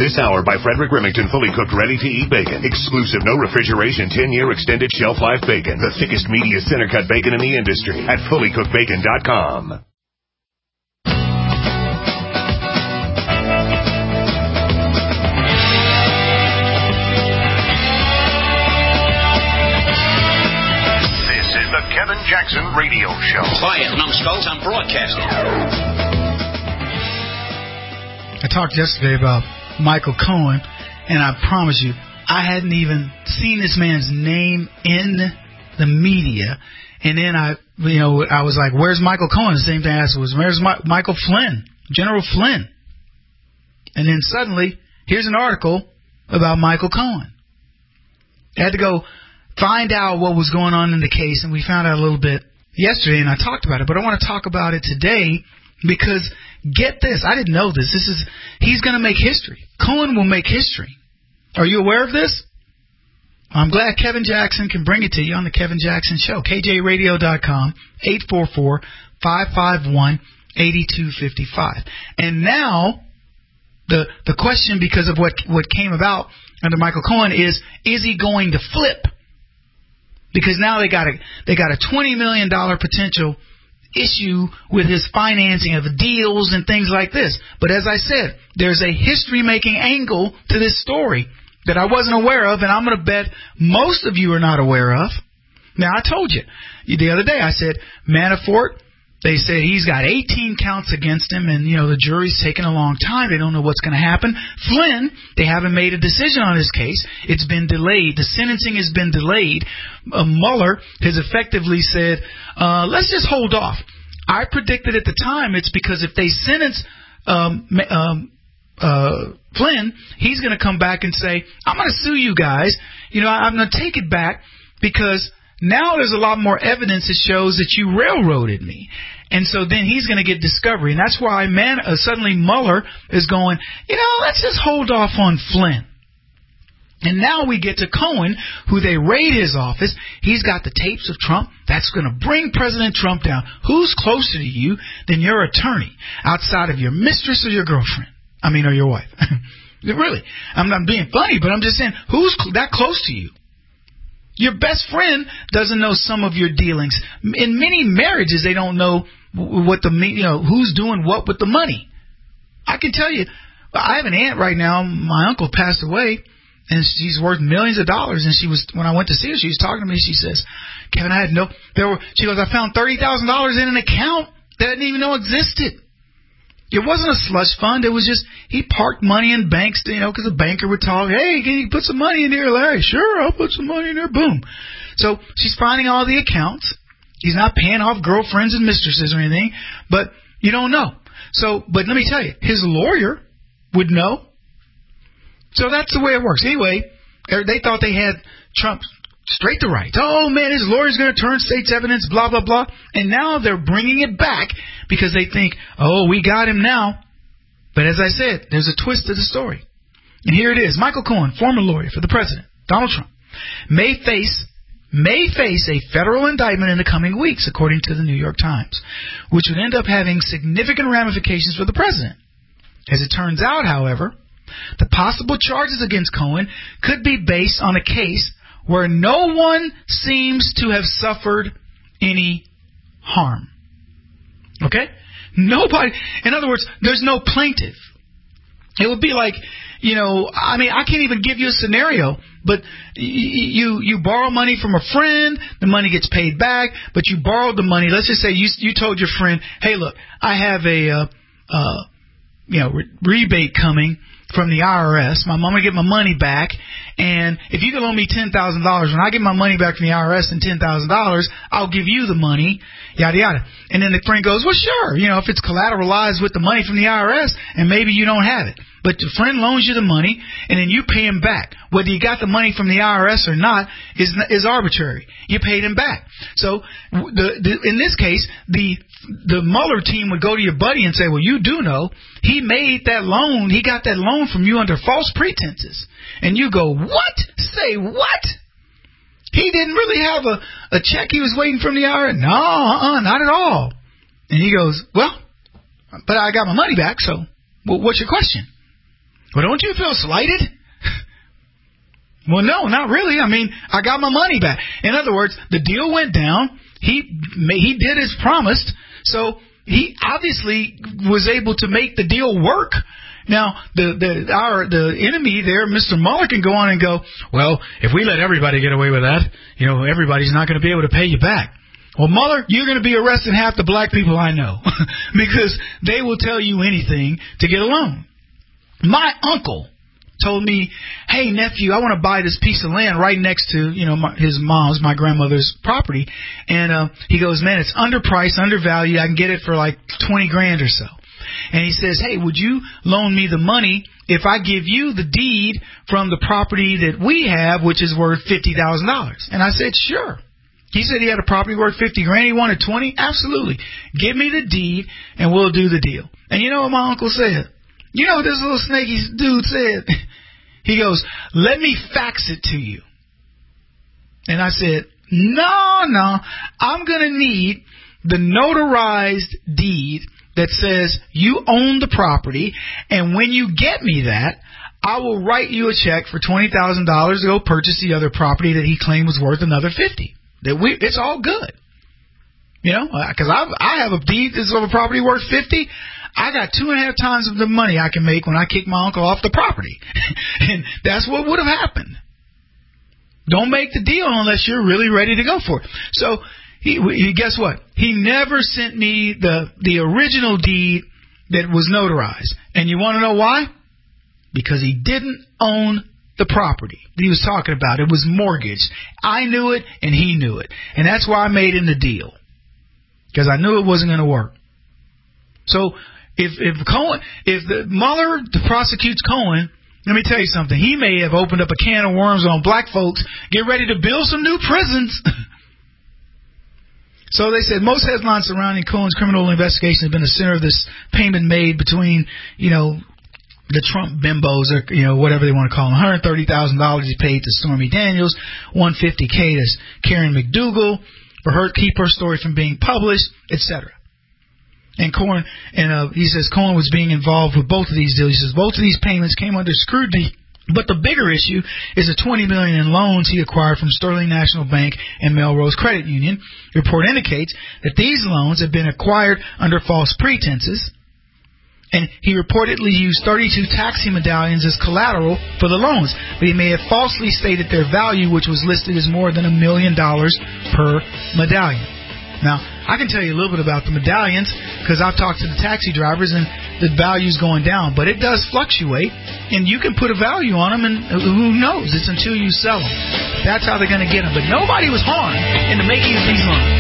This hour by Frederick Remington, fully cooked, ready-to-eat bacon. Exclusive, no refrigeration, 10-year extended shelf life bacon. The thickest, meatiest, center-cut bacon in the industry at fullycookedbacon.com. This is the Kevin Jackson Radio Show. Quiet, numbskulls, I'm broadcasting. I talked yesterday about Michael Cohen, and I promise you, I hadn't even seen this man's name in the media. And then I was like, "Where's Michael Cohen?" The same thing I asked was, "Where's Michael Flynn, General Flynn?" And then suddenly, here's an article about Michael Cohen. I had to go find out what was going on in the case, and we found out a little bit yesterday, and I talked about it. But I want to talk about it today because, get this, I didn't know this. He's going to make history. Cohen will make history. Are you aware of this? I'm glad Kevin Jackson can bring it to you on the Kevin Jackson Show. KJRadio.com, 844-551-8255. And now, the question, because of what came about under Michael Cohen, is he going to flip? Because now they got a $20 million potential issue with his financing of the deals and things like this. But as I said, there's a history-making angle to this story that I wasn't aware of, and I'm going to bet most of you are not aware of. Now, I told you the other day, I said, Manafort, they say he's got 18 counts against him, and, the jury's taking a long time. They don't know what's going to happen. Flynn, they haven't made a decision on his case. It's been delayed. The sentencing has been delayed. Mueller has effectively said, let's just hold off. I predicted at the time it's because if they sentence Flynn, he's going to come back and say, I'm going to sue you guys. I'm going to take it back because now there's a lot more evidence that shows that you railroaded me. And so then he's going to get discovery. And that's why suddenly Mueller is going, let's just hold off on Flynn. And now we get to Cohen, who they raid his office. He's got the tapes of Trump. That's going to bring President Trump down. Who's closer to you than your attorney outside of your mistress or your girlfriend? Or your wife. Really. I'm not being funny, but I'm just saying, who's that close to you? Your best friend doesn't know some of your dealings. In many marriages, they don't know who's doing what with the money. I can tell you, I have an aunt right now. My uncle passed away, and she's worth millions of dollars. And when I went to see her, she was talking to me. She says, "Kevin, she goes, I found $30,000 in an account that I didn't even know existed." It wasn't a slush fund. It was just he parked money in banks, because the banker would talk, "Hey, can you put some money in here, Larry?" "Sure, I'll put some money in there." Boom. So she's finding all the accounts. He's not paying off girlfriends and mistresses or anything, but you don't know. But let me tell you, his lawyer would know. So that's the way it works. Anyway, they thought they had Trump straight to rights. Oh, man, his lawyer's going to turn state's evidence, blah, blah, blah. And now they're bringing it back because they think, oh, we got him now. But as I said, there's a twist to the story. And here it is. Michael Cohen, former lawyer for the president, Donald Trump, may face a federal indictment in the coming weeks, according to the New York Times, which would end up having significant ramifications for the president. As it turns out, however, the possible charges against Cohen could be based on a case where no one seems to have suffered any harm. Okay? Nobody. In other words, there's no plaintiff. It would be like, I can't even give you a scenario, but you borrow money from a friend, the money gets paid back, but you borrowed the money. Let's just say you told your friend, "Hey, look, I have a rebate coming from the IRS. I'm going to get my money back, and if you can loan me $10,000, when I get my money back from the IRS and $10,000, I'll give you the money," yada, yada. And then the friend goes, "Well, sure, if it's collateralized with the money from the IRS, and maybe you don't have it. But the friend loans you the money, and then you pay him back. Whether you got the money from the IRS or not is arbitrary. You paid him back." So in this case, the Mueller team would go to your buddy and say, "Well, you do know he made that loan. He got that loan from you under false pretenses." And you go, "What? Say what? He didn't really have a check he was waiting from the IRS?" "No, not at all." And he goes, "Well, but I got my money back, so what's your question?" Well, don't you feel slighted? Well, no, not really. I mean, I got my money back. In other words, the deal went down. He did as promised. So he obviously was able to make the deal work. Now, the enemy there, Mr. Mueller, can go on and go, well, if we let everybody get away with that, everybody's not going to be able to pay you back. Well, Mueller, you're going to be arresting half the black people I know because they will tell you anything to get a loan. My uncle told me, hey, nephew, I want to buy this piece of land right next to, his mom's, my grandmother's property. And he goes, man, it's underpriced, undervalued. I can get it for like $20,000 or so. And he says, hey, would you loan me the money if I give you the deed from the property that we have, which is worth $50,000? And I said, sure. He said he had a property worth $50,000. He wanted 20. Absolutely. Give me the deed and we'll do the deal. And you know what my uncle said? You know what this little snaky dude said? He goes, let me fax it to you. And I said, no, I'm going to need the notarized deed that says you own the property, and when you get me that, I will write you a check for $20,000 to go purchase the other property that he claimed was worth another $50,000. It's all good. Because I have a deed that's of a property worth $50,000. I got 2.5 times of the money I can make when I kick my uncle off the property. And that's what would have happened. Don't make the deal unless you're really ready to go for it. So, he guess what? He never sent me the original deed that was notarized. And you want to know why? Because he didn't own the property that he was talking about. It was mortgaged. I knew it, and he knew it. And that's why I made him the deal. Because I knew it wasn't going to work. So, if Mueller prosecutes Cohen, let me tell you something. He may have opened up a can of worms on black folks. Get ready to build some new prisons. So they said most headlines surrounding Cohen's criminal investigation have been the center of this payment made between, the Trump bimbos or, whatever they want to call them. $130,000 he paid to Stormy Daniels, $150K to Karen McDougal for keep her story from being published, etc. And Cohen, he says Cohen was being involved with both of these deals. He says both of these payments came under scrutiny. But the bigger issue is the $20 million in loans he acquired from Sterling National Bank and Melrose Credit Union. The report indicates that these loans have been acquired under false pretenses, and he reportedly used 32 taxi medallions as collateral for the loans. But he may have falsely stated their value, which was listed as more than $1 million per medallion. Now, I can tell you a little bit about the medallions because I've talked to the taxi drivers and the value's going down. But it does fluctuate, and you can put a value on them, and who knows? It's until you sell them. That's how they're going to get them. But nobody was harmed in the making of these loans.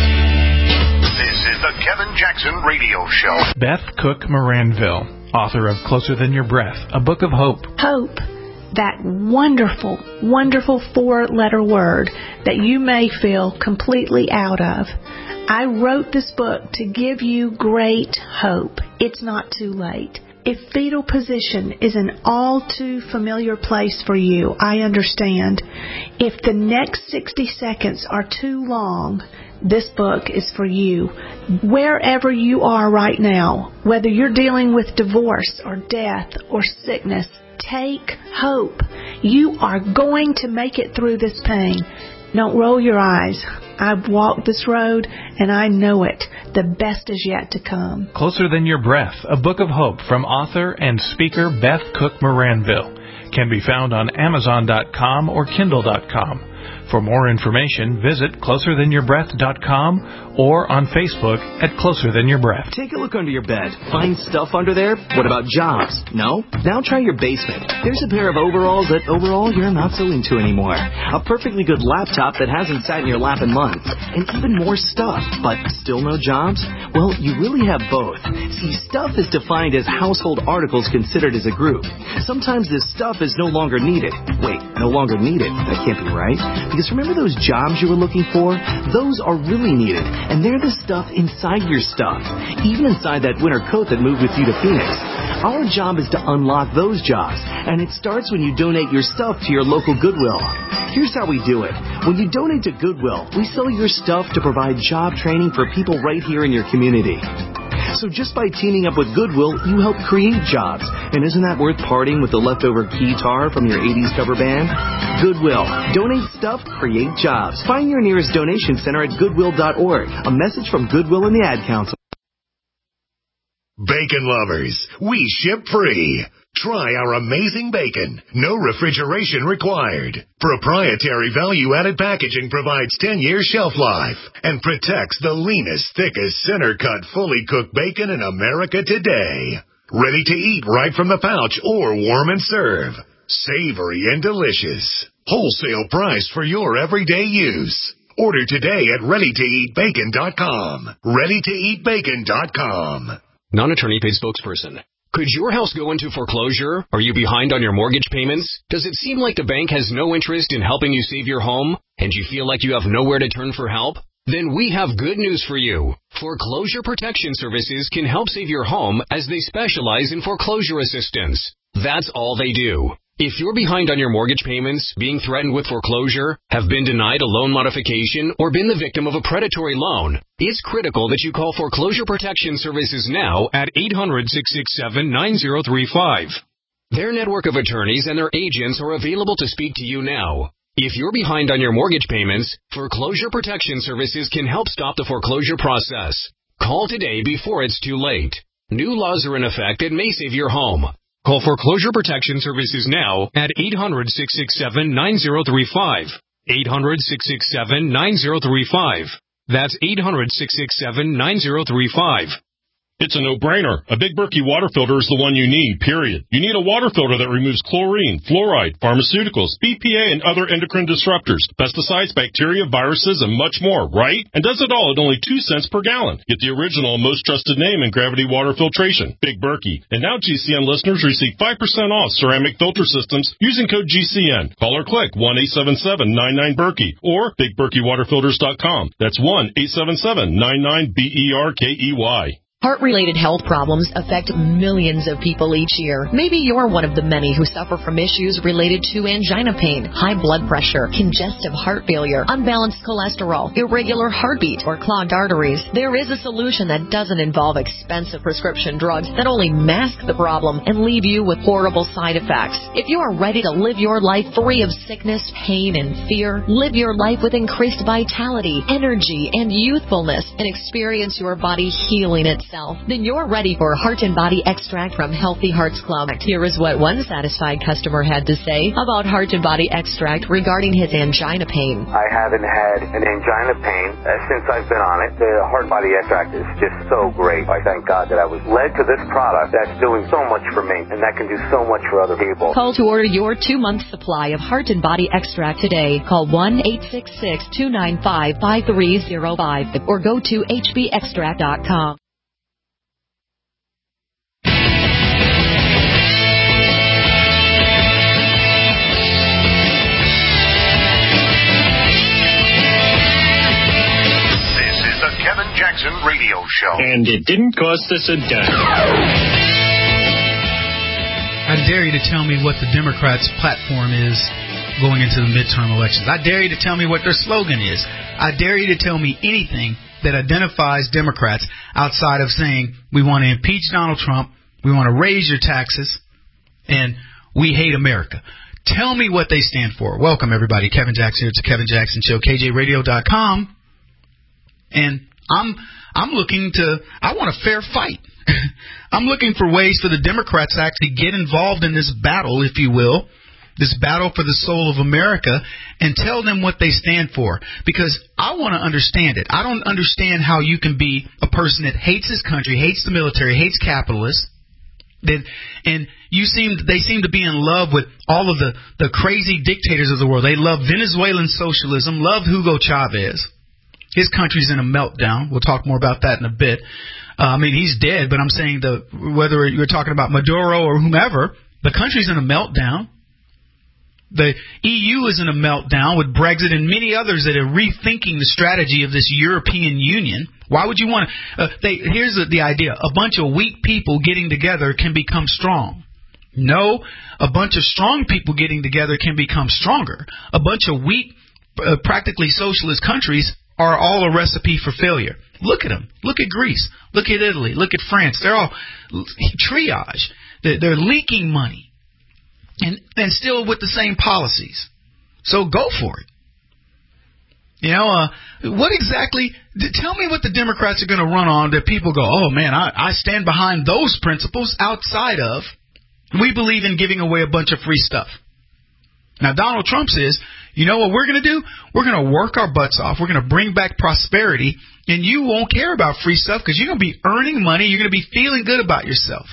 This is the Kevin Jackson Radio Show. Beth Cook Moranville, author of Closer Than Your Breath, a book of hope. Hope. That wonderful, wonderful 4-letter word that you may feel completely out of. I wrote this book to give you great hope. It's not too late. If fetal position is an all too familiar place for you, I understand. If the next 60 seconds are too long, this book is for you. Wherever you are right now, whether you're dealing with divorce or death or sickness, take hope. You are going to make it through this pain. Don't roll your eyes. I've walked this road, and I know it. The best is yet to come. Closer Than Your Breath, a book of hope from author and speaker Beth Cook Moranville. Can be found on Amazon.com or Kindle.com. For more information, visit CloserThanYourBreath.com or on Facebook at Closer Than Your Breath. Take a look under your bed. Find stuff under there? What about jobs? No? Now try your basement. There's a pair of overalls that overall you're not so into anymore. A perfectly good laptop that hasn't sat in your lap in months. And even more stuff, but still no jobs? Well, you really have both. See, stuff is defined as household articles considered as a group. Sometimes this stuff is no longer needed. Wait, no longer needed? That can't be right. Because remember those jobs you were looking for? Those are really needed, and they're the stuff inside your stuff, even inside that winter coat that moved with you to Phoenix. Our job is to unlock those jobs, and it starts when you donate your stuff to your local Goodwill. Here's how we do it. When you donate to Goodwill, we sell your stuff to provide job training for people right here in your community. So just by teaming up with Goodwill, you help create jobs. And isn't that worth parting with the leftover guitar from your 80s cover band? Goodwill. Donate stuff, create jobs. Find your nearest donation center at goodwill.org. A message from Goodwill and the Ad Council. Bacon lovers, we ship free. Try our amazing bacon. No refrigeration required. Proprietary value-added packaging provides 10-year shelf life and protects the leanest, thickest, center-cut, fully cooked bacon in America today. Ready to eat right from the pouch or warm and serve. Savory and delicious. Wholesale price for your everyday use. Order today at ReadyToEatBacon.com. ReadyToEatBacon.com. Non-attorney paid spokesperson. Could your house go into foreclosure? Are you behind on your mortgage payments? Does it seem like the bank has no interest in helping you save your home? And you feel like you have nowhere to turn for help? Then we have good news for you. Foreclosure Protection Services can help save your home as they specialize in foreclosure assistance. That's all they do. If you're behind on your mortgage payments, being threatened with foreclosure, have been denied a loan modification, or been the victim of a predatory loan, it's critical that you call Foreclosure Protection Services now at 800-667-9035. Their network of attorneys and their agents are available to speak to you now. If you're behind on your mortgage payments, Foreclosure Protection Services can help stop the foreclosure process. Call today before it's too late. New laws are in effect that may save your home. Call Foreclosure Protection Services now at 800-667-9035. 800-667-9035. That's 800-667-9035. It's a no-brainer. A Big Berkey water filter is the one you need, period. You need a water filter that removes chlorine, fluoride, pharmaceuticals, BPA, and other endocrine disruptors, pesticides, bacteria, viruses, and much more, right? And does it all at only 2 cents per gallon. Get the original and most trusted name in gravity water filtration, Big Berkey. And now GCN listeners receive 5% off ceramic filter systems using code GCN. Call or click 1-877-99-BERKEY or BigBerkeyWaterFilters.com. That's 1-877-99-BERKEY. Heart-related health problems affect millions of people each year. Maybe you're one of the many who suffer from issues related to angina pain, high blood pressure, congestive heart failure, unbalanced cholesterol, irregular heartbeat, or clogged arteries. There is a solution that doesn't involve expensive prescription drugs that only mask the problem and leave you with horrible side effects. If you are ready to live your life free of sickness, pain, and fear, live your life with increased vitality, energy, and youthfulness, and experience your body healing itself, then you're ready for Heart and Body Extract from Healthy Hearts Club. Here is what one satisfied customer had to say about Heart and Body Extract regarding his angina pain. I haven't had an angina pain since I've been on it. The Heart and Body Extract is just so great. I thank God that I was led to this product that's doing so much for me, and that can do so much for other people. Call to order your 2-month supply of Heart and Body Extract today. Call 1-866-295-5305 or go to hbextract.com. Kevin Jackson Radio Show. And it didn't cost us a dime. I dare you to tell me what the Democrats' platform is going into the midterm elections. I dare you to tell me what their slogan is. I dare you to tell me anything that identifies Democrats outside of saying we want to impeach Donald Trump, we want to raise your taxes, and we hate America. Tell me what they stand for. Welcome, everybody. Kevin Jackson here. It's the Kevin Jackson Show, KJRadio.com. And I'm looking I want a fair fight. I'm looking for ways for the Democrats to actually get involved in this battle, if you will, this battle for the soul of America, and tell them what they stand for. Because I want to understand it. I don't understand how you can be a person that hates his country, hates the military, hates capitalists, and they seem to be in love with all of the crazy dictators of the world. They love Venezuelan socialism, love Hugo Chavez. His country's in a meltdown. We'll talk more about that in a bit. He's dead, but I'm saying whether you're talking about Maduro or whomever, the country's in a meltdown. The EU is in a meltdown with Brexit and many others that are rethinking the strategy of this European Union. Why would you want to? Here's the idea. A bunch of weak people getting together can become strong. No, a bunch of strong people getting together can become stronger. A bunch of weak, practically socialist countries are all a recipe for failure. Look at them. Look at Greece. Look at Italy. Look at France. They're all triage. They're leaking money. And still with the same policies. So go for it. What exactly, tell me what the Democrats are going to run on that people go, oh man, I stand behind those principles outside of, we believe in giving away a bunch of free stuff. Now Donald Trump says, you know what we're going to do? We're going to work our butts off. We're going to bring back prosperity, and you won't care about free stuff because you're going to be earning money. You're going to be feeling good about yourself.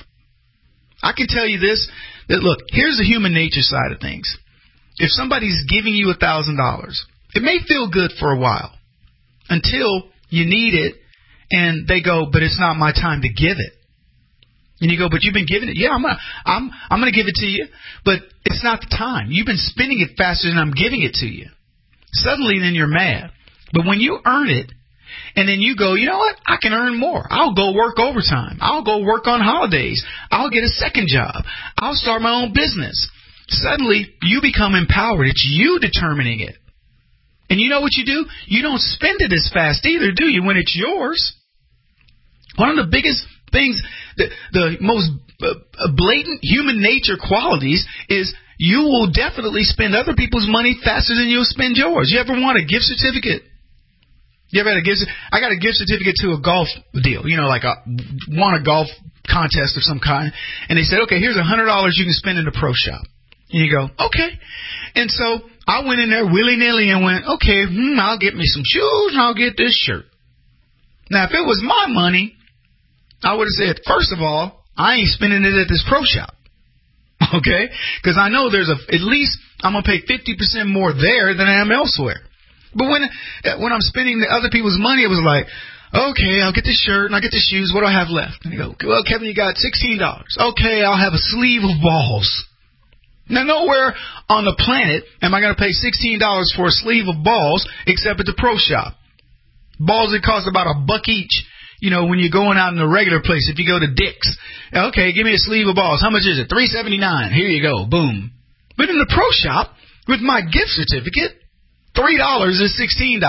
I can tell you this, that look, here's the human nature side of things. If somebody's giving you $1,000, it may feel good for a while until you need it and they go, but it's not my time to give it. And you go, but you've been giving it. Yeah, I'm going to give it to you, but it's not the time. You've been spending it faster than I'm giving it to you. Suddenly then you're mad. But when you earn it and then you go, you know what? I can earn more. I'll go work overtime. I'll go work on holidays. I'll get a second job. I'll start my own business. Suddenly you become empowered. It's you determining it. And you know what you do? You don't spend it as fast either, do you, when it's yours? One of the biggest things, the most blatant human nature qualities is you will definitely spend other people's money faster than you'll spend yours. You ever want a gift certificate? You ever had a gift? I got a gift certificate to a golf deal, like won a golf contest of some kind. And they said, okay, here's $100 you can spend in the pro shop. And you go, okay. And so I went in there willy-nilly and went, okay, I'll get me some shoes and I'll get this shirt. Now, if it was my money, I would have said, first of all, I ain't spending it at this pro shop. Okay? Because I know there's at least I'm going to pay 50% more there than I am elsewhere. But when I'm spending the other people's money, it was like, okay, I'll get this shirt and I'll get the shoes. What do I have left? And you go, well, Kevin, you got $16. Okay, I'll have a sleeve of balls. Now, nowhere on the planet am I going to pay $16 for a sleeve of balls except at the pro shop. Balls that cost about $1 each, when you're going out in a regular place. If you go to Dick's, okay, give me a sleeve of balls. How much is it? $3.79. Here you go. Boom. But in the pro shop, with my gift certificate, $3 is $16.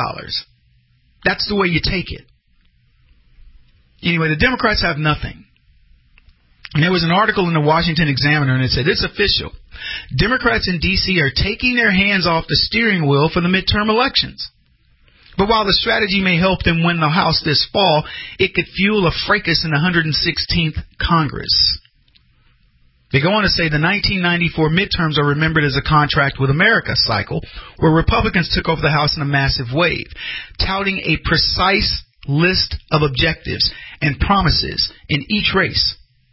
That's the way you take it. Anyway, the Democrats have nothing. And there was an article in the Washington Examiner, and it said, it's official. Democrats in D.C. are taking their hands off the steering wheel for the midterm elections. But while the strategy may help them win the House this fall, it could fuel a fracas in the 116th Congress. They go on to say the 1994 midterms are remembered as a contract with America cycle, where Republicans took over the House in a massive wave, touting a precise list of objectives and promises in each race.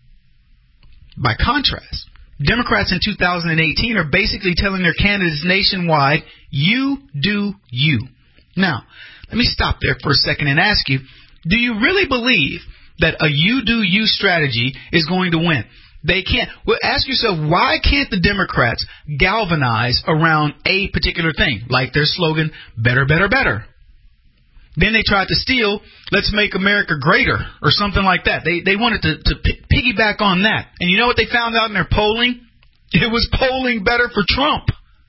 By contrast, Democrats in 2018 are basically telling their candidates nationwide, you do you. Now, let me stop there for a second and ask you, do you really believe that a you do you strategy is going to win? They can't. Well, ask yourself, why can't the Democrats galvanize around a particular thing, like their slogan, better, better, better? Then they tried to steal, let's make America greater, or something like that. They wanted to piggyback on that. And you know what they found out in their polling? It was polling better for Trump.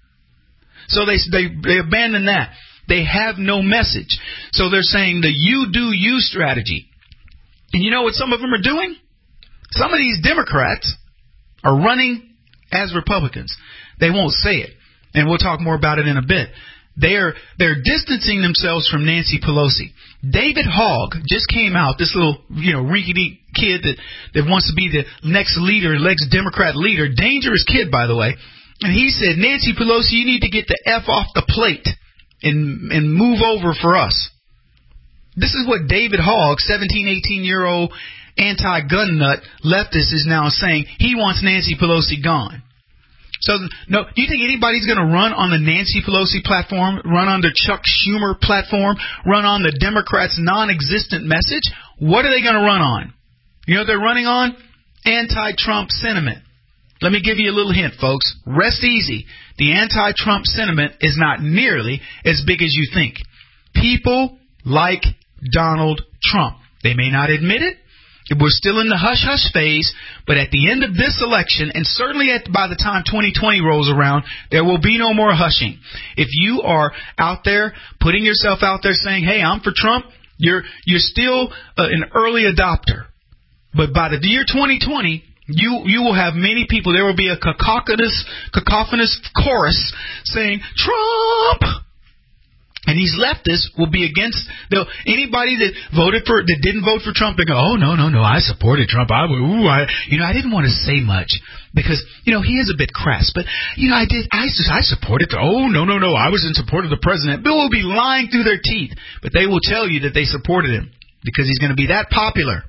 So they abandoned that. They have no message. So they're saying the you do you strategy. And you know what some of them are doing? Some of these Democrats are running as Republicans. They won't say it. And we'll talk more about it in a bit. They're distancing themselves from Nancy Pelosi. David Hogg just came out, this little, rinky-dink kid that wants to be the next leader, next Democrat leader. Dangerous kid, by the way. And he said, Nancy Pelosi, you need to get the F off the plate and move over for us. This is what David Hogg, 17, 18-year-old anti-gun nut leftist, is now saying. He wants Nancy Pelosi gone. So, no, do you think anybody's going to run on the Nancy Pelosi platform, run on the Chuck Schumer platform, run on the Democrats' non-existent message? What are they going to run on? You know what they're running on? Anti-Trump sentiment. Let me give you a little hint, folks. Rest easy. The anti-Trump sentiment is not nearly as big as you think. People like Donald Trump. They may not admit it. We're still in the hush-hush phase, but at the end of this election, and certainly by the time 2020 rolls around, there will be no more hushing. If you are out there, putting yourself out there saying, hey, I'm for Trump, You're still an early adopter. But by the year 2020, you will have many people. There will be a cacophonous chorus saying, Trump! And these leftists will be against anybody that didn't vote for Trump. They go, oh no, I supported Trump. I didn't want to say much because he is a bit crass. But I supported. Oh no, I was in support of the president. Bill will be lying through their teeth, but they will tell you that they supported him because he's going to be that popular.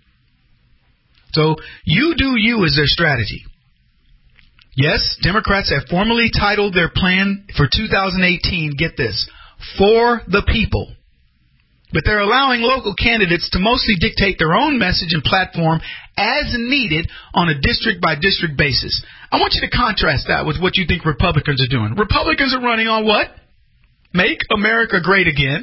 So you do you is their strategy. Yes, Democrats have formally titled their plan for 2018. Get this. For the people. But they're allowing local candidates to mostly dictate their own message and platform as needed on a district-by-district basis. I want you to contrast that with what you think Republicans are doing. Republicans are running on what? Make America Great Again.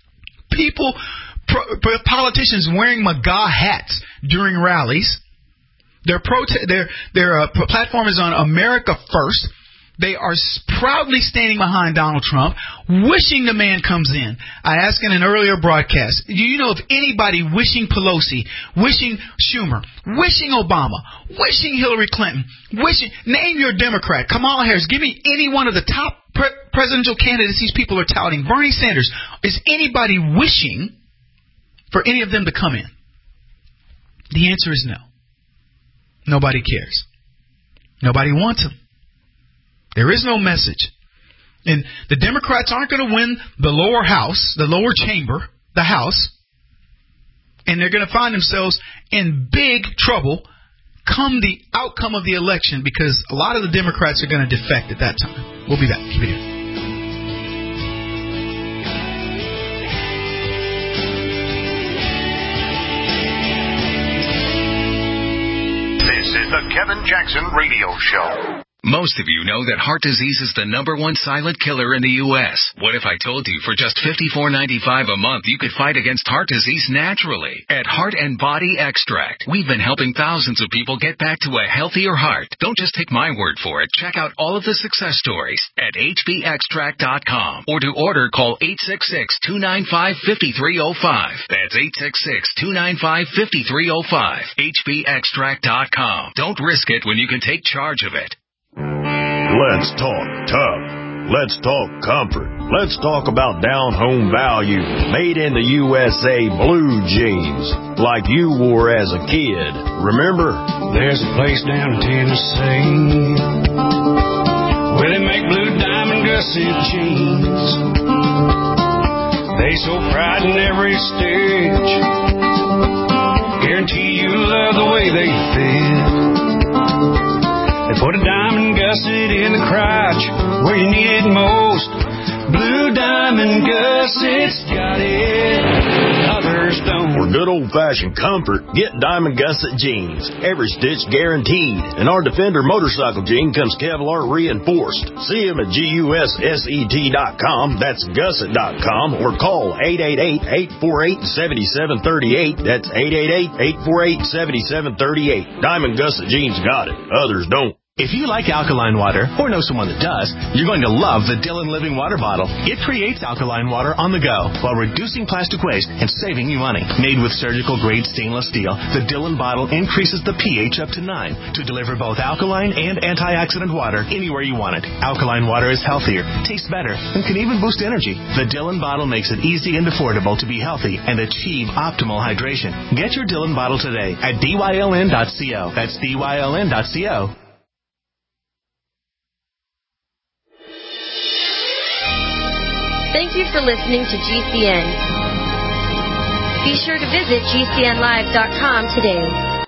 Politicians wearing MAGA hats during rallies. Their platform is on America First. They are proudly standing behind Donald Trump, wishing the man comes in. I asked in an earlier broadcast, do you know of anybody wishing Pelosi, wishing Schumer, wishing Obama, wishing Hillary Clinton, name your Democrat, Kamala Harris, give me any one of the top presidential candidates these people are touting, Bernie Sanders. Is anybody wishing for any of them to come in? The answer is no. Nobody cares. Nobody wants them. There is no message. And the Democrats aren't going to win the lower house, the lower chamber, the House. And they're going to find themselves in big trouble come the outcome of the election because a lot of the Democrats are going to defect at that time. We'll be back. Keep it here. This is the Kevin Jackson Radio Show. Most of you know that heart disease is the #1 silent killer in the U.S. What if I told you for just $54.95 a month you could fight against heart disease naturally? At Heart and Body Extract, we've been helping thousands of people get back to a healthier heart. Don't just take my word for it. Check out all of the success stories at hbextract.com. Or to order, call 866-295-5305. That's 866-295-5305. hbextract.com. Don't risk it when you can take charge of it. Let's talk tough. Let's talk comfort. Let's talk about down-home value. Made in the USA blue jeans, like you wore as a kid. Remember? There's a place down in Tennessee where they make blue diamond gusset jeans. They so pride in every stitch. Guarantee you love the way they fit. They put a diamond gusset in the crotch where you need it most. Blue Diamond Gussets got it. Others don't. For good old-fashioned comfort, get Diamond Gusset jeans. Every stitch guaranteed. And our Defender motorcycle jean comes Kevlar reinforced. See them at GUSSET.com. That's gusset.com. Or call 888-848-7738. That's 888-848-7738. Diamond Gusset jeans got it. Others don't. If you like alkaline water, or know someone that does, you're going to love the Dillon Living Water Bottle. It creates alkaline water on the go while reducing plastic waste and saving you money. Made with surgical-grade stainless steel, the Dillon bottle increases the pH up to 9 to deliver both alkaline and antioxidant water anywhere you want it. Alkaline water is healthier, tastes better, and can even boost energy. The Dillon bottle makes it easy and affordable to be healthy and achieve optimal hydration. Get your Dillon bottle today at dyln.co. That's dyln.co. Thank you for listening to GCN. Be sure to visit GCNlive.com today.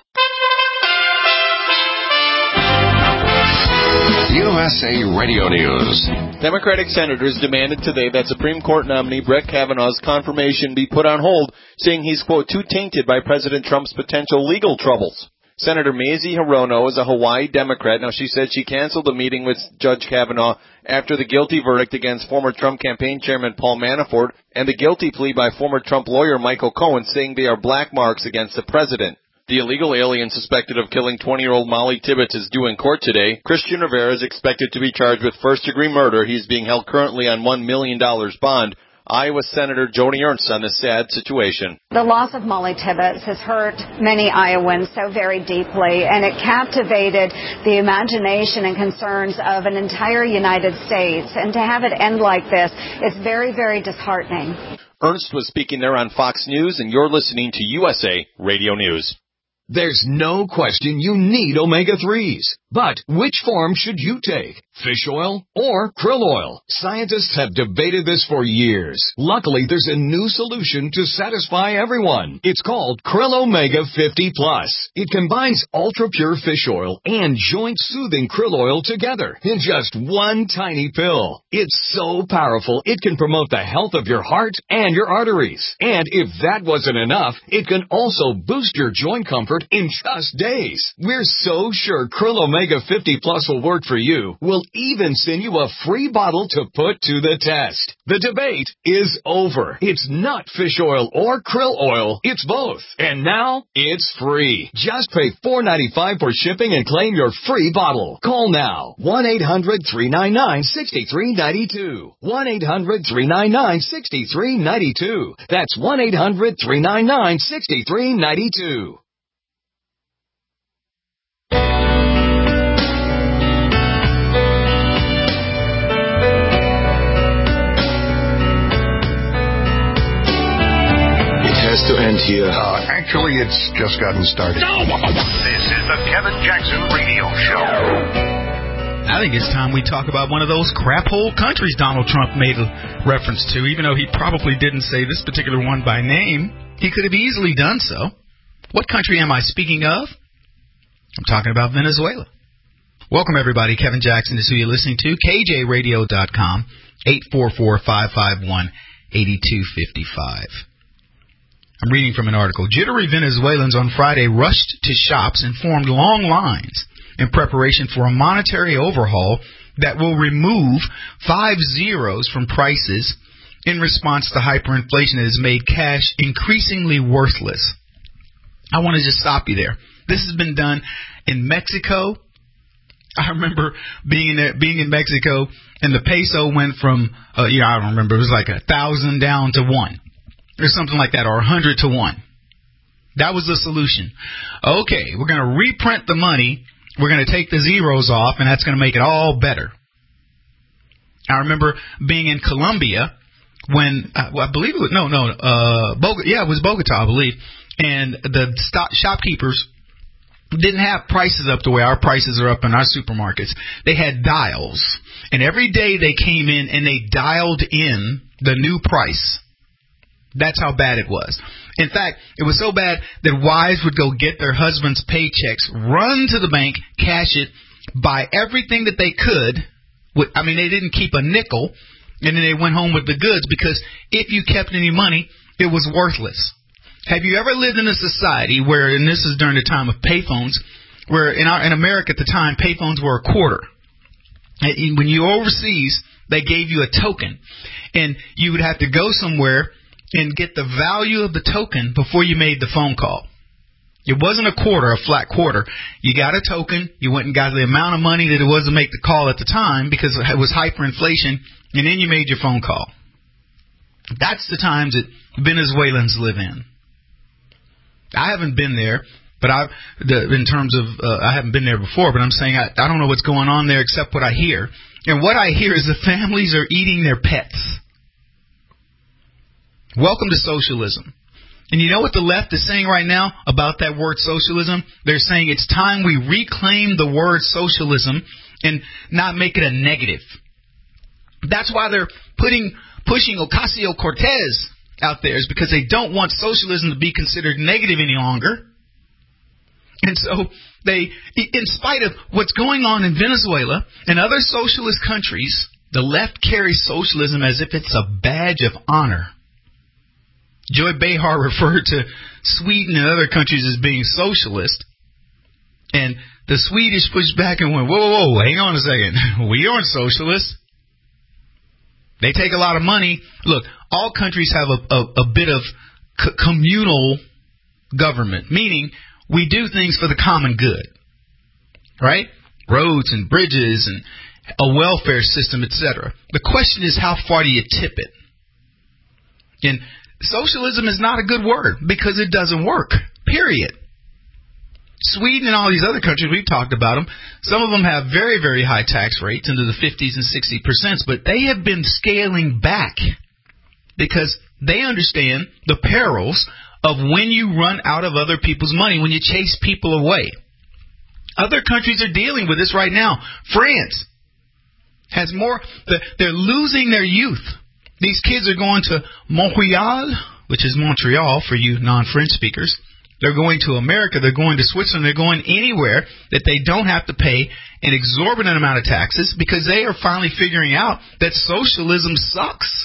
USA Radio News. Democratic senators demanded today that Supreme Court nominee Brett Kavanaugh's confirmation be put on hold, saying he's, quote, too tainted by President Trump's potential legal troubles. Senator Mazie Hirono is a Hawaii Democrat. Now, she said she canceled a meeting with Judge Kavanaugh after the guilty verdict against former Trump campaign chairman Paul Manafort and the guilty plea by former Trump lawyer Michael Cohen, saying they are black marks against the president. The illegal alien suspected of killing 20-year-old Molly Tibbetts is due in court today. Christian Rivera is expected to be charged with first-degree murder. He's being held currently on $1 million bond. Iowa Senator Joni Ernst on this sad situation. The loss of Molly Tibbetts has hurt many Iowans so very deeply, and it captivated the imagination and concerns of an entire United States. And to have it end like this is very, very disheartening. Ernst was speaking there on Fox News, and you're listening to USA Radio News. There's no question you need omega-3s. But which form should you take? Fish oil or krill oil? Scientists have debated this for years. Luckily, there's a new solution to satisfy everyone. It's called Krill Omega 50 Plus. It combines ultra-pure fish oil and joint-soothing krill oil together in just one tiny pill. It's so powerful, it can promote the health of your heart and your arteries. And if that wasn't enough, it can also boost your joint comfort in just days. We're so sure Krill Omega 50 Plus will work for you. We'll even send you a free bottle to put to the test. The debate is over. It's not fish oil or krill oil. It's both. And now it's free. Just pay $4.95 for shipping and claim your free bottle. Call now. 1-800-399-6392. 1-800-399-6392. That's 1-800-399-6392. Has to end here. Actually, it's just gotten started. This is the Kevin Jackson Radio Show. I think it's time we talk about one of those crap hole countries Donald Trump made a reference to, even though he probably didn't say this particular one by name. He could have easily done so. What country am I speaking of? I'm talking about Venezuela. Welcome, everybody. Kevin Jackson is who you're listening to. KJRadio.com, 844-551-8255. I'm reading from an article. Jittery Venezuelans on Friday rushed to shops and formed long lines in preparation for a monetary overhaul that will remove 5 zeros from prices in response to hyperinflation that has made cash increasingly worthless. I want to just stop you there. This has been done in Mexico. I remember being in Mexico, and the peso went from, I don't remember, it was like 1,000 down to 1. Or something like that, or 100 to 1. That was the solution. Okay, we're going to reprint the money. We're going to take the zeros off, and that's going to make it all better. I remember being in Colombia when, I believe it was, it was Bogota, I believe. And the shopkeepers didn't have prices up the way our prices are up in our supermarkets. They had dials. And every day they came in and they dialed in the new price. That's how bad it was. In fact, it was so bad that wives would go get their husbands' paychecks, run to the bank, cash it, buy everything that they could. They didn't keep a nickel, and then they went home with the goods, because if you kept any money, it was worthless. Have you ever lived in a society where, and this is during the time of payphones, where in America at the time, payphones were a quarter. And when you were overseas, they gave you a token, and you would have to go somewhere and get the value of the token before you made the phone call. It wasn't a quarter, a flat quarter. You got a token, you went and got the amount of money that it was to make the call at the time, because it was hyperinflation, and then you made your phone call. That's the times that Venezuelans live in. I haven't been there, but I haven't been there before, but I'm saying I don't know what's going on there except what I hear. And what I hear is the families are eating their pets. Welcome to socialism. And you know what the left is saying right now about that word socialism? They're saying it's time we reclaim the word socialism and not make it a negative. That's why they're pushing Ocasio-Cortez out there, is because they don't want socialism to be considered negative any longer. And so they, in spite of what's going on in Venezuela and other socialist countries, the left carries socialism as if it's a badge of honor. Joy Behar referred to Sweden and other countries as being socialist. And the Swedish pushed back and went, whoa, hang on a second. We aren't socialists. They take a lot of money. Look, all countries have a bit of communal government, meaning we do things for the common good, right? Roads and bridges and a welfare system, etc. The question is, how far do you tip it? And socialism is not a good word because it doesn't work, period. Sweden and all these other countries, we've talked about them. Some of them have very, very high tax rates into the 50s and 60%, but they have been scaling back because they understand the perils of when you run out of other people's money, when you chase people away. Other countries are dealing with this right now. France has more, they're losing their youth. These kids are going to Montreal, which is Montreal for you non-French speakers. They're going to America. They're going to Switzerland. They're going anywhere that they don't have to pay an exorbitant amount of taxes because they are finally figuring out that socialism sucks.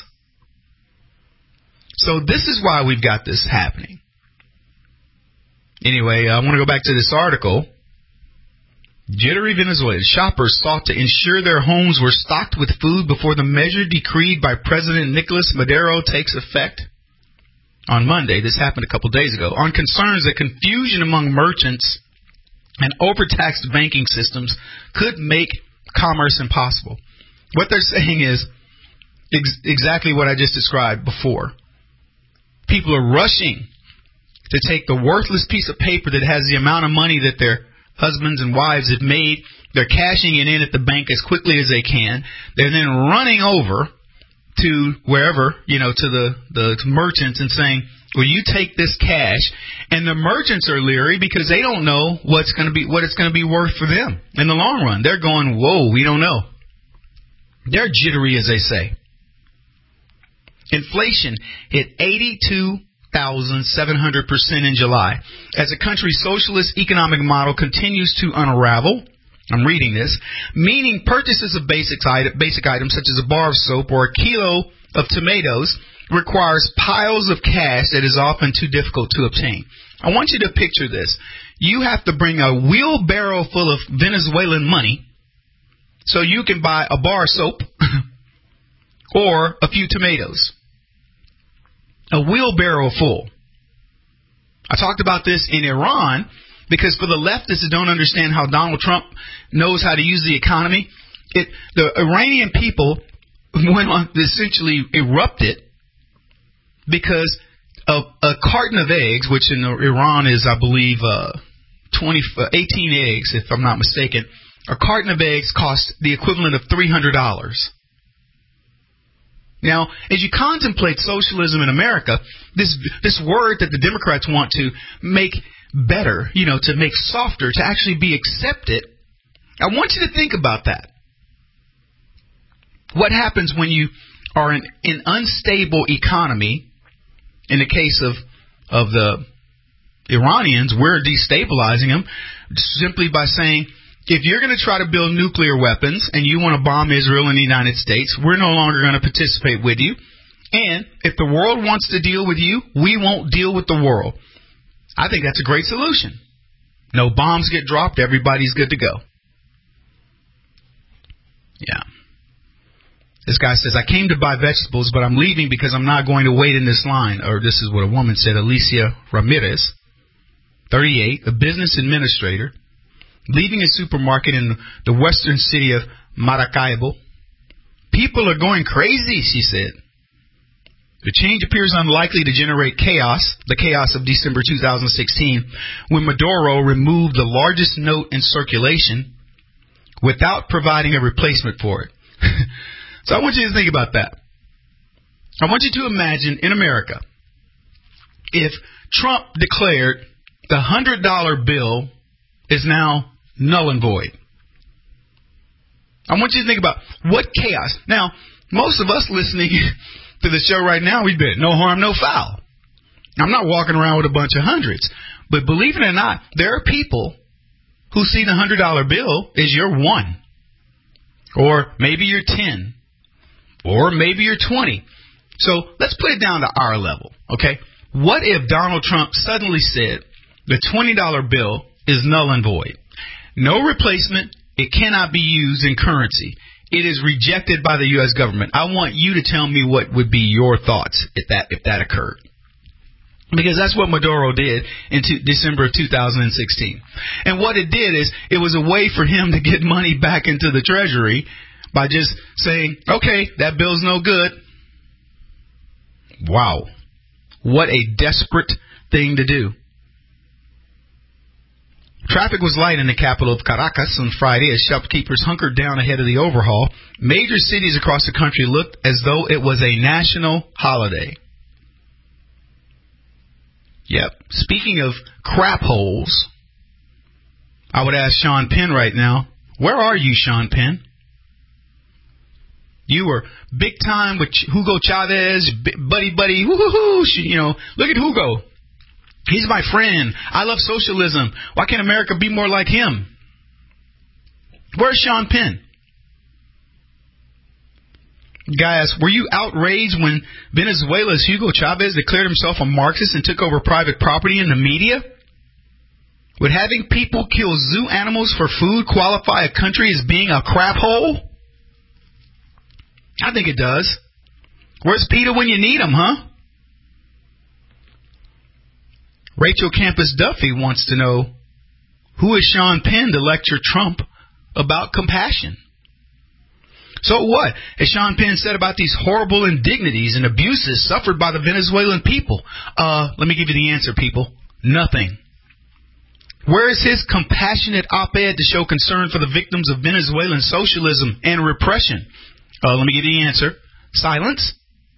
So this is why we've got this happening. Anyway, I want to go back to this article. Jittery Venezuela. Shoppers sought to ensure their homes were stocked with food before the measure decreed by President Nicolas Maduro takes effect on Monday. This happened a couple days ago. On concerns that confusion among merchants and overtaxed banking systems could make commerce impossible. What they're saying is exactly what I just described before. People are rushing to take the worthless piece of paper that has the amount of money that their husbands and wives have made. They're cashing it in at the bank as quickly as they can. They're then running over to wherever, to the merchants and saying, well, you take this cash. And the merchants are leery because they don't know what it's going to be worth for them in the long run. They're going, whoa, we don't know. They're jittery, as they say. Inflation hit 82,700% in July as the country's socialist economic model continues to unravel. I'm reading this, meaning purchases of basic items such as a bar of soap or a kilo of tomatoes requires piles of cash that is often too difficult to obtain. I want you to picture this. You have to bring a wheelbarrow full of Venezuelan money so you can buy a bar of soap or a few tomatoes. A wheelbarrow full. I talked about this in Iran because for the leftists that don't understand how Donald Trump knows how to use the economy, the Iranian people went on essentially erupted because of a carton of eggs, which in Iran is, I believe, 18 eggs, if I'm not mistaken. A carton of eggs cost the equivalent of $300. Now, as you contemplate socialism in America, this word that the Democrats want to make better, to make softer, to actually be accepted, I want you to think about that. What happens when you are in an unstable economy? In the case of the Iranians, we're destabilizing them simply by saying, if you're going to try to build nuclear weapons and you want to bomb Israel and the United States, we're no longer going to participate with you. And if the world wants to deal with you, we won't deal with the world. I think that's a great solution. No bombs get dropped. Everybody's good to go. Yeah. This guy says, I came to buy vegetables, but I'm leaving because I'm not going to wait in this line. Or this is what a woman said, Alicia Ramirez, 38, a business administrator, leaving a supermarket in the western city of Maracaibo. People are going crazy, she said. The change appears unlikely to generate chaos, the chaos of December 2016, when Maduro removed the largest note in circulation without providing a replacement for it. So I want you to think about that. I want you to imagine in America, if Trump declared the $100 bill is now null and void. I want you to think about what chaos. Now, most of us listening to the show right now, we've been no harm, no foul. I'm not walking around with a bunch of hundreds. But believe it or not, there are people who see the $100 bill as your 1. Or maybe you're 10. Or maybe you're 20. So let's put it down to our level, okay? What if Donald Trump suddenly said the $20 bill is null and void? No replacement. It cannot be used in currency. It is rejected by the U.S. government. I want you to tell me what would be your thoughts if that occurred. Because that's what Maduro did in December of 2016. And what it did is it was a way for him to get money back into the Treasury by just saying, okay, that bill's no good. Wow. What a desperate thing to do. Traffic was light in the capital of Caracas on Friday as shopkeepers hunkered down ahead of the overhaul. Major cities across the country looked as though it was a national holiday. Yep. Speaking of crap holes, I would ask Sean Penn right now, where are you, Sean Penn? You were big time with Hugo Chavez, buddy, woo-hoo-hoo, look at Hugo. He's my friend. I love socialism. Why can't America be more like him? Where's Sean Penn? Guy asked, were you outraged when Venezuela's Hugo Chavez declared himself a Marxist and took over private property in the media? Would having people kill zoo animals for food qualify a country as being a crap hole? I think it does. Where's PETA when you need him, huh? Rachel Campus Duffy wants to know, who is Sean Penn to lecture Trump about compassion? So what has Sean Penn said about these horrible indignities and abuses suffered by the Venezuelan people? Let me give you the answer, people. Nothing. Where is his compassionate op-ed to show concern for the victims of Venezuelan socialism and repression? Let me give you the answer. Silence.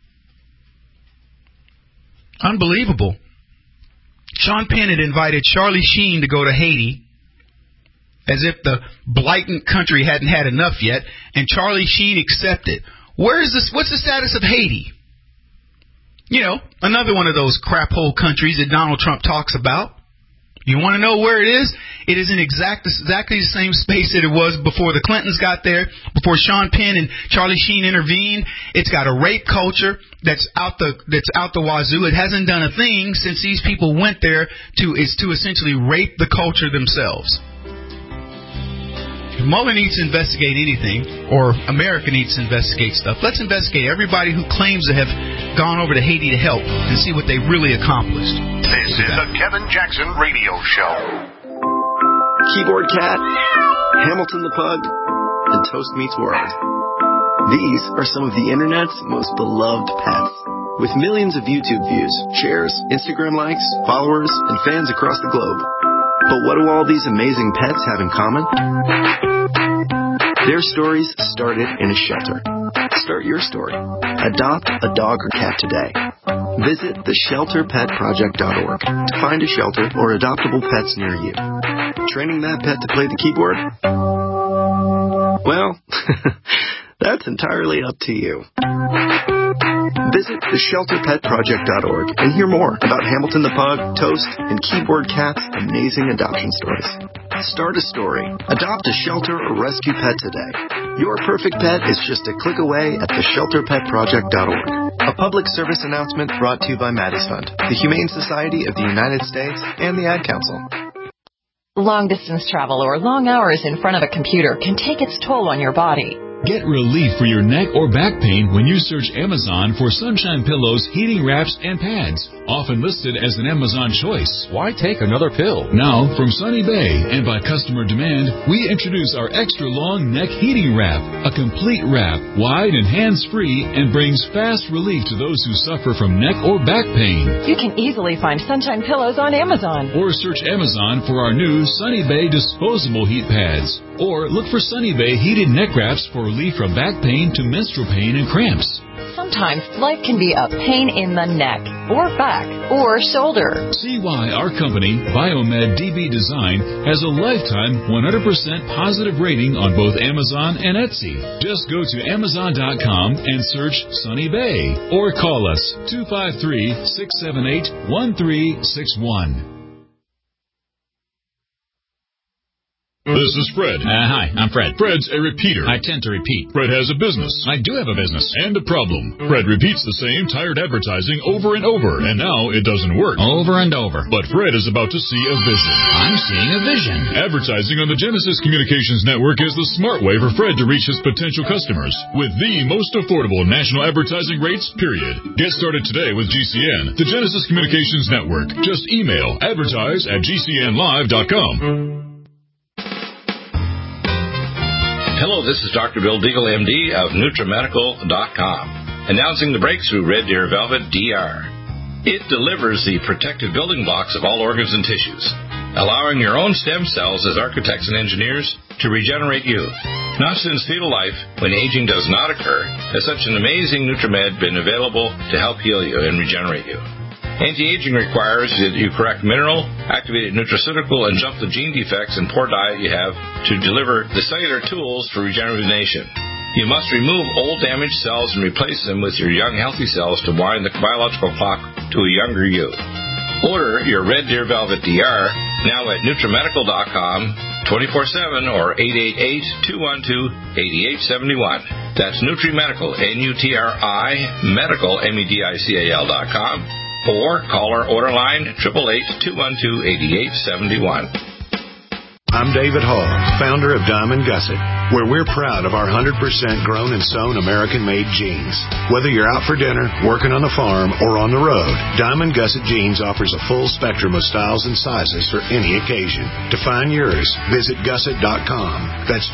Unbelievable. Sean Penn had invited Charlie Sheen to go to Haiti, as if the blighted country hadn't had enough yet, and Charlie Sheen accepted. What's the status of Haiti? Another one of those crap hole countries that Donald Trump talks about. You want to know where it is? It is in exactly the same space that it was before the Clintons got there, before Sean Penn and Charlie Sheen intervened. It's got a rape culture that's out the wazoo. It hasn't done a thing since these people went there to essentially rape the culture themselves. If Mueller needs to investigate anything, or America needs to investigate stuff, let's investigate everybody who claims to have gone over to Haiti to help and see what they really accomplished. This is the Kevin Jackson Radio Show. Keyboard Cat, Hamilton the Pug, and Toast Meets World. These are some of the internet's most beloved pets. With millions of YouTube views, shares, Instagram likes, followers, and fans across the globe. But what do all these amazing pets have in common? Their stories started in a shelter. Start your story. Adopt a dog or cat today. Visit theshelterpetproject.org to find a shelter or adoptable pets near you. Training that pet to play the keyboard? Well, that's entirely up to you. Visit theshelterpetproject.org and hear more about Hamilton the Pug, Toast, and Keyboard Cat's amazing adoption stories. Start a story. Adopt a shelter or rescue pet today. Your perfect pet is just a click away at theshelterpetproject.org. A public service announcement brought to you by Maddie's Fund, the Humane Society of the United States, and the Ad Council. Long-distance travel or long hours in front of a computer can take its toll on your body. Get relief for your neck or back pain when you search Amazon for Sunshine Pillows, heating wraps, and pads. Often listed as an Amazon choice. Why take another pill? Now, from Sunny Bay and by customer demand, we introduce our extra long neck heating wrap. A complete wrap, wide and hands-free, and brings fast relief to those who suffer from neck or back pain. You can easily find Sunshine Pillows on Amazon. Or search Amazon for our new Sunny Bay disposable heat pads. Or look for Sunny Bay heated neck wraps for relief from back pain to menstrual pain and cramps. Sometimes life can be a pain in the neck, or back, or shoulder. See why our company, Biomed DB Design, has a lifetime 100% positive rating on both Amazon and Etsy. Just go to Amazon.com and search Sunny Bay, or call us 253-678-1361. This is Fred. Hi, I'm Fred. Fred's a repeater. I tend to repeat. Fred has a business. I do have a business. And a problem. Fred repeats the same tired advertising over and over, and now it doesn't work. Over and over. But Fred is about to see a vision. I'm seeing a vision. Advertising on the Genesis Communications Network is the smart way for Fred to reach his potential customers with the most affordable national advertising rates, period. Get started today with GCN, the Genesis Communications Network. Just email advertise@gcnlive.com. Hello, this is Dr. Bill Deagle, MD of NutriMedical.com, announcing the breakthrough Red Deer Velvet DR. It delivers the protective building blocks of all organs and tissues, allowing your own stem cells as architects and engineers to regenerate you. Not since fetal life, when aging does not occur, has such an amazing NutriMed been available to help heal you and regenerate you. Anti-aging requires that you correct mineral, activated nutraceutical, and jump the gene defects and poor diet you have to deliver the cellular tools for rejuvenation. You must remove old damaged cells and replace them with your young healthy cells to wind the biological clock to a younger you. Order your Red Deer Velvet DR now at NutriMedical.com 24/7 or 888-212-8871. That's NutriMedical, N-U-T-R-I, Medical, MEDICAL.com, or call our order line 888-212-8871. I'm David Hall, founder of Diamond Gusset, where we're proud of our 100% grown and sewn American-made jeans. Whether you're out for dinner, working on the farm, or on the road, Diamond Gusset Jeans offers a full spectrum of styles and sizes for any occasion. To find yours, visit gusset.com. That's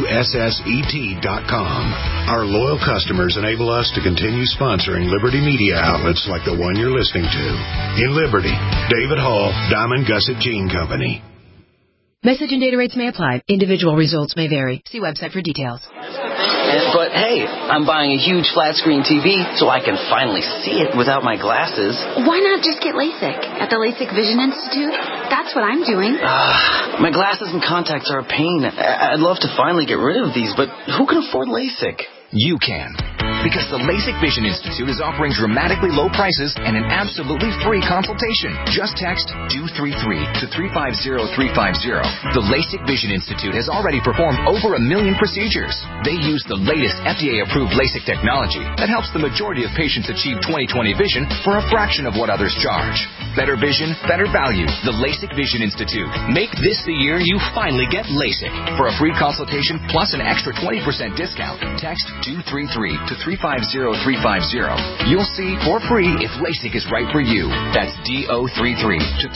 GUSSET.com. Our loyal customers enable us to continue sponsoring Liberty Media outlets like the one you're listening to. In Liberty, David Hall, Diamond Gusset Jean Company. Message and data rates may apply. Individual results may vary. See website for details. But hey, I'm buying a huge flat screen TV so I can finally see it without my glasses. Why not just get LASIK at the LASIK Vision Institute? That's what I'm doing. My glasses and contacts are a pain. I'd love to finally get rid of these, but who can afford LASIK? You can. Because the LASIK Vision Institute is offering dramatically low prices and an absolutely free consultation. Just text DO33 to 350350. The LASIK Vision Institute has already performed over 1 million procedures. They use the latest FDA-approved LASIK technology that helps the majority of patients achieve 20/20 vision for a fraction of what others charge. Better vision, better value. The LASIK Vision Institute. Make this the year you finally get LASIK. For a free consultation plus an extra 20% discount, text DO33 to 350350. You'll see for free if LASIK is right for you. That's DO33 to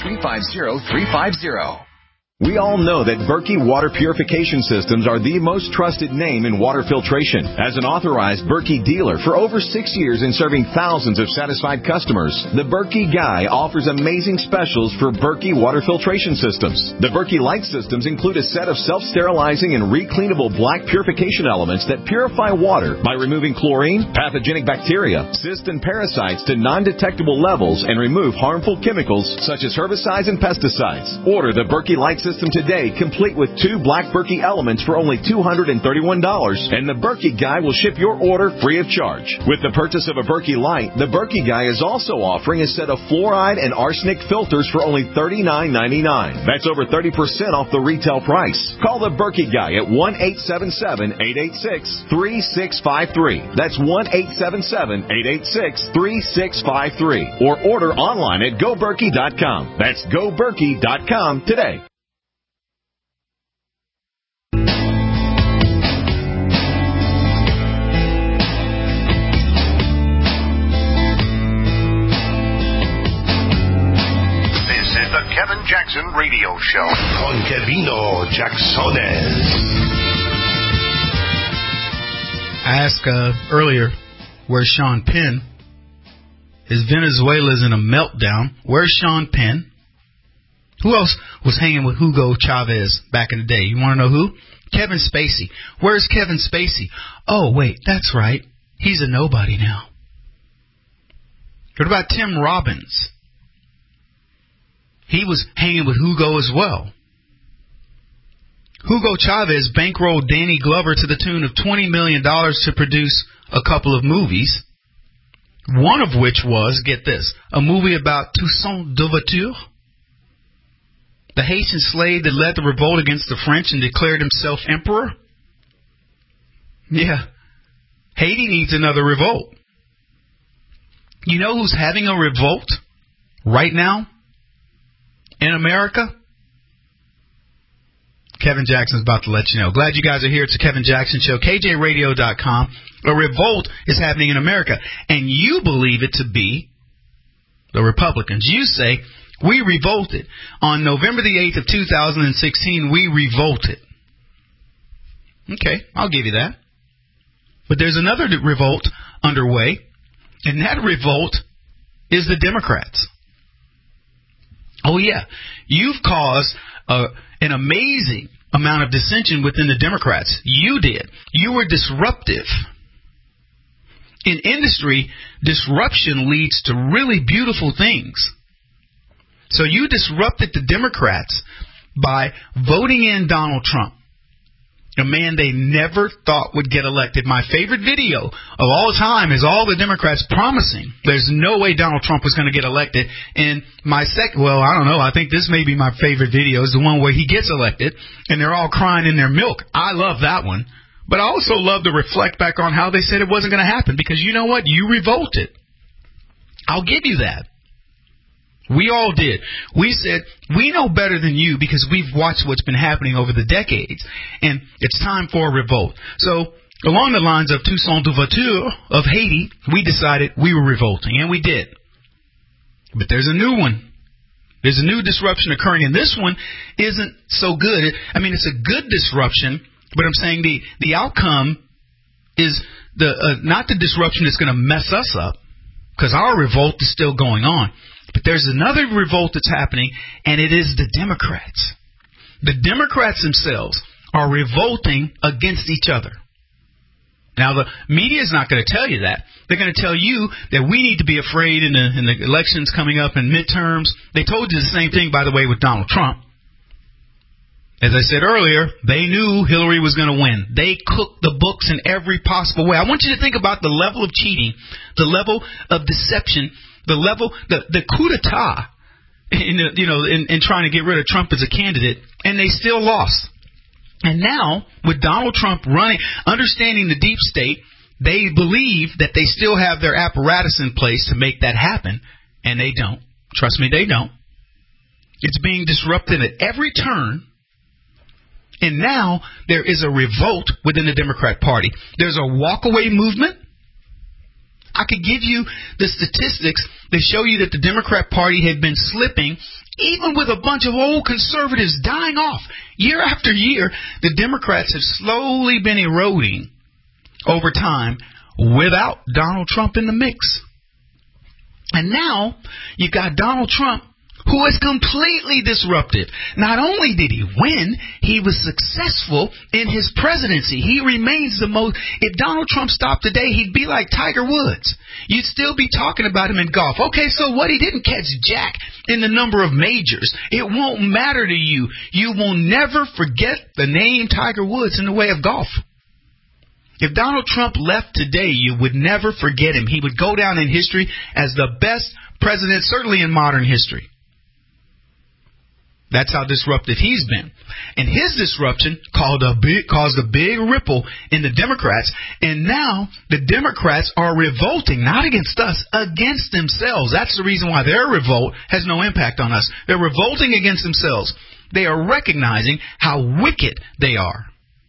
350350. We all know that Berkey Water Purification Systems are the most trusted name in water filtration. As an authorized Berkey dealer for over 6 years and serving thousands of satisfied customers, the Berkey Guy offers amazing specials for Berkey Water Filtration Systems. The Berkey Light Systems include a set of self-sterilizing and recleanable black purification elements that purify water by removing chlorine, pathogenic bacteria, cysts, and parasites to non-detectable levels and remove harmful chemicals such as herbicides and pesticides. Order the Berkey Light System today, complete with 2 black Berkey elements for only $231, and the Berkey Guy will ship your order free of charge. With the purchase of a Berkey Light, the Berkey Guy is also offering a set of fluoride and arsenic filters for only $39.99. That's over 30% off the retail price. Call the Berkey Guy at 1-877-886-3653. That's 1-877-886-3653. Or order online at GoBerkey.com. That's GoBerkey.com today. Kevin Jackson Radio Show. Con Kevino Jacksones. I asked earlier, where's Sean Penn? Is Venezuela's in a meltdown? Where's Sean Penn? Who else was hanging with Hugo Chavez back in the day? You want to know who? Kevin Spacey. Where's Kevin Spacey? Oh, wait, that's right. He's a nobody now. What about Tim Robbins? He was hanging with Hugo as well. Hugo Chavez bankrolled Danny Glover to the tune of $20 million to produce a couple of movies, one of which was, get this, a movie about Toussaint Louverture, the Haitian slave that led the revolt against the French and declared himself emperor. Yeah, Haiti needs another revolt. You know who's having a revolt right now? In America? Kevin Jackson's about to let you know. Glad you guys are here. It's the Kevin Jackson Show, KJRadio.com. A revolt is happening in America, and you believe it to be the Republicans. You say, we revolted. On November the 8th of 2016, we revolted. Okay, I'll give you that. But there's another revolt underway, and that revolt is the Democrats. Oh, yeah. You've caused an amazing amount of dissension within the Democrats. You did. You were disruptive. In industry, disruption leads to really beautiful things. So you disrupted the Democrats by voting in Donald Trump, a man they never thought would get elected. My favorite video of all time is all the Democrats promising there's no way Donald Trump was going to get elected. And my I think this may be my favorite video, is the one where he gets elected and they're all crying in their milk. I love that one. But I also love to reflect back on how they said it wasn't going to happen, because you know what? You revolted. I'll give you that. We all did. We said, we know better than you because we've watched what's been happening over the decades, and it's time for a revolt. So along the lines of Toussaint Louverture of Haiti, we decided we were revolting, and we did. But there's a new one. There's a new disruption occurring, and this one isn't so good. I mean, it's a good disruption, but I'm saying the outcome is not the disruption that's going to mess us up, because our revolt is still going on. But there's another revolt that's happening, and it is the Democrats. The Democrats themselves are revolting against each other. Now, the media is not going to tell you that. They're going to tell you that we need to be afraid in the elections coming up and midterms. They told you the same thing, by the way, with Donald Trump. As I said earlier, they knew Hillary was going to win. They cooked the books in every possible way. I want you to think about the level of cheating, the level of deception, the level, the coup d'etat in trying to get rid of Trump as a candidate, and they still lost. And now, with Donald Trump running, understanding the deep state, they believe that they still have their apparatus in place to make that happen, and they don't. Trust me, they don't. It's being disrupted at every turn. And now there is a revolt within the Democrat Party. There's a walkaway movement. I could give you the statistics that show you that the Democrat Party had been slipping, even with a bunch of old conservatives dying off. Year after year, the Democrats have slowly been eroding over time without Donald Trump in the mix. And now you got Donald Trump, who is completely disruptive. Not only did he win, he was successful in his presidency. He remains the most. If Donald Trump stopped today, he'd be like Tiger Woods. You'd still be talking about him in golf. Okay, so what? He didn't catch jack in the number of majors. It won't matter to you. You will never forget the name Tiger Woods in the way of golf. If Donald Trump left today, you would never forget him. He would go down in history as the best president, certainly in modern history. That's how disruptive he's been. And his disruption caused a big ripple in the Democrats. And now the Democrats are revolting, not against us, against themselves. That's the reason why their revolt has no impact on us. They're revolting against themselves. They are recognizing how wicked they are.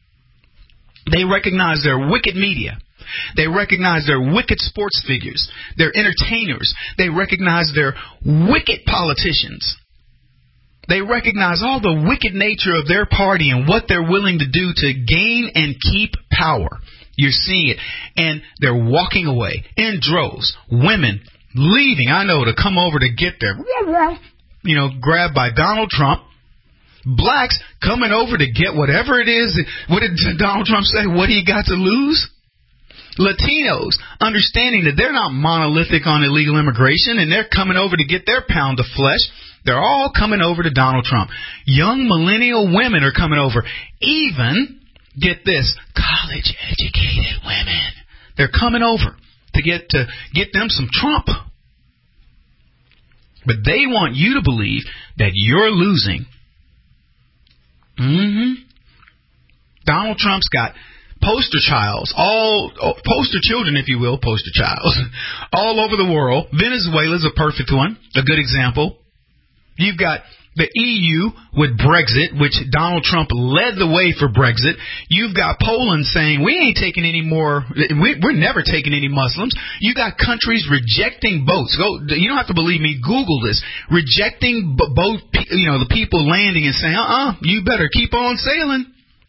They recognize their wicked media. They recognize their wicked sports figures, their entertainers. They recognize their wicked politicians. They recognize all the wicked nature of their party and what they're willing to do to gain and keep power. You're seeing it. And they're walking away in droves. Women leaving, to come over to get their, grabbed by Donald Trump. Blacks coming over to get whatever it is. What did Donald Trump say? What do you got to lose? Latinos understanding that they're not monolithic on illegal immigration and they're coming over to get their pound of flesh. They're all coming over to Donald Trump. Young millennial women are coming over. Even, get this, college-educated women. They're coming over to get them some Trump. But they want you to believe that you're losing. Donald Trump's got poster children, if you will, all over the world. Venezuela's a perfect one, a good example. You've got the EU with Brexit, which Donald Trump led the way for Brexit. You've got Poland saying, we ain't taking any more, we're never taking any Muslims. You got countries rejecting boats. You don't have to believe me, Google this. Rejecting boat, the people landing and saying, you better keep on sailing.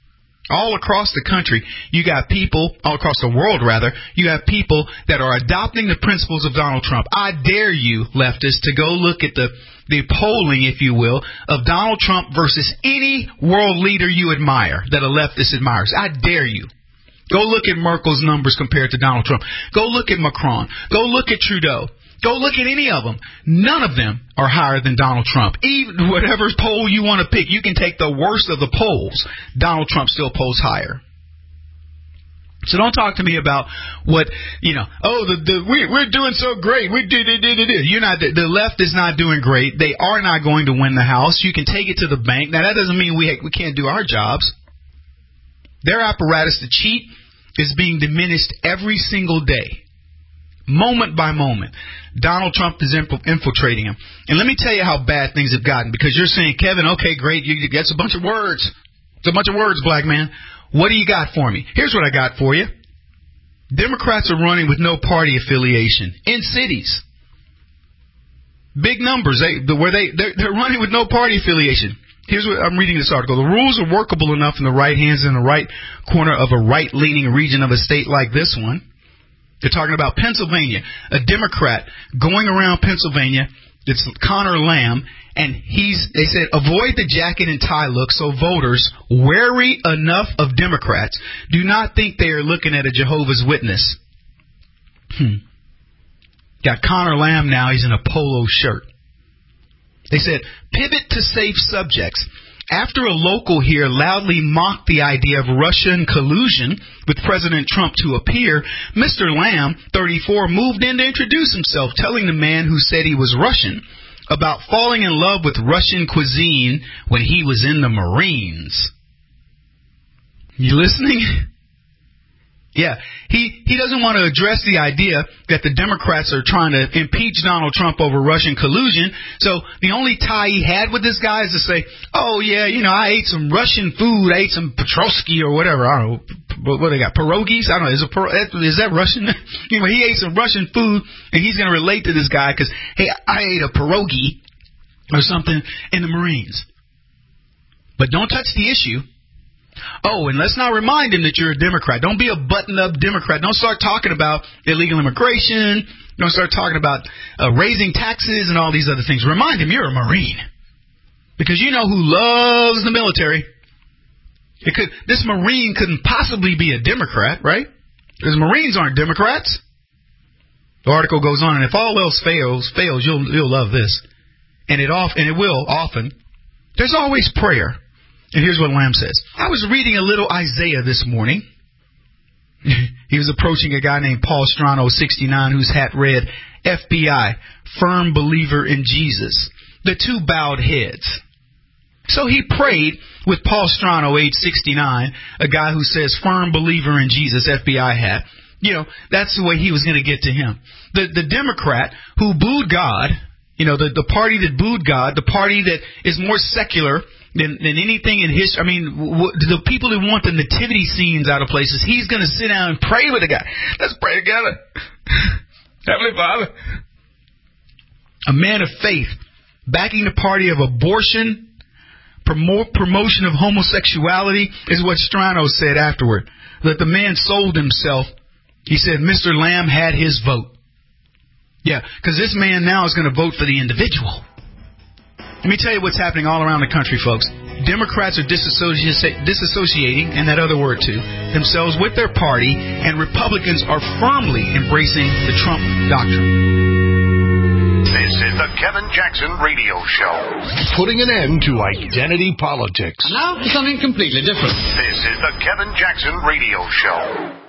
All across the country, you got people, all across the world rather, you have people that are adopting the principles of Donald Trump. I dare you, leftists, to go look at the polling, if you will, of Donald Trump versus any world leader you admire, that a leftist admires. I dare you. Go look at Merkel's numbers compared to Donald Trump. Go look at Macron. Go look at Trudeau. Go look at any of them. None of them are higher than Donald Trump. Even whatever poll you want to pick, you can take the worst of the polls. Donald Trump still polls higher. So don't talk to me about what, we're doing so great. You're not, the left is not doing great. They are not going to win the House. You can take it to the bank. Now, that doesn't mean we can't do our jobs. Their apparatus to cheat is being diminished every single day, moment by moment. Donald Trump is infiltrating him. And let me tell you how bad things have gotten, because you're saying, Kevin, okay, great, that's a bunch of words. It's a bunch of words, black man. What do you got for me? Here's what I got for you. Democrats are running with no party affiliation in cities. Big numbers. They're running with no party affiliation. Here's what I'm reading this article. The rules are workable enough in the right hands in the right corner of a right-leaning region of a state like this one. They're talking about Pennsylvania, a Democrat going around Pennsylvania. It's Connor Lamb, and they said, avoid the jacket and tie look so voters, wary enough of Democrats, do not think they are looking at a Jehovah's Witness. Got Connor Lamb now, he's in a polo shirt. They said, pivot to safe subjects. After a local here loudly mocked the idea of Russian collusion with President Trump to appear, Mr. Lamb, 34, moved in to introduce himself, telling the man who said he was Russian about falling in love with Russian cuisine when he was in the Marines. You listening? Yeah, he doesn't want to address the idea that the Democrats are trying to impeach Donald Trump over Russian collusion. So the only tie he had with this guy is to say, oh, yeah, I ate some Russian food. I ate some Petrovsky or whatever. I don't know. What they got? Pierogies? I don't know. Is that Russian? Anyway, he ate some Russian food, and he's going to relate to this guy because, hey, I ate a pierogi or something in the Marines. But don't touch the issue. Oh, and let's not remind him that you're a Democrat. Don't be a button-up Democrat. Don't start talking about illegal immigration. Don't start talking about raising taxes and all these other things. Remind him you're a Marine. Because you know who loves the military. This Marine couldn't possibly be a Democrat, right? Because Marines aren't Democrats. The article goes on, and if all else fails, you'll love this. And it will often. There's always prayer. And here's what Lamb says. I was reading a little Isaiah this morning. He was approaching a guy named Paul Strano, 69, whose hat read, FBI, firm believer in Jesus. The two bowed heads. So he prayed with Paul Strano, age 69, a guy who says firm believer in Jesus, FBI hat. That's the way he was going to get to him. The Democrat who booed God, the party that booed God, the party that is more secular than anything in history. I mean, the people who want the nativity scenes out of places, he's going to sit down and pray with the guy. Let's pray together. Heavenly Father. A man of faith backing the party of abortion, promotion of homosexuality is what Strano said afterward. That the man sold himself. He said Mr. Lamb had his vote. Yeah, because this man now is going to vote for the individual. Let me tell you what's happening all around the country, folks. Democrats are disassociating, and that other word too, themselves with their party, and Republicans are firmly embracing the Trump doctrine. This is the Kevin Jackson Radio Show. Putting an end to identity politics. And now for something completely different. This is the Kevin Jackson Radio Show.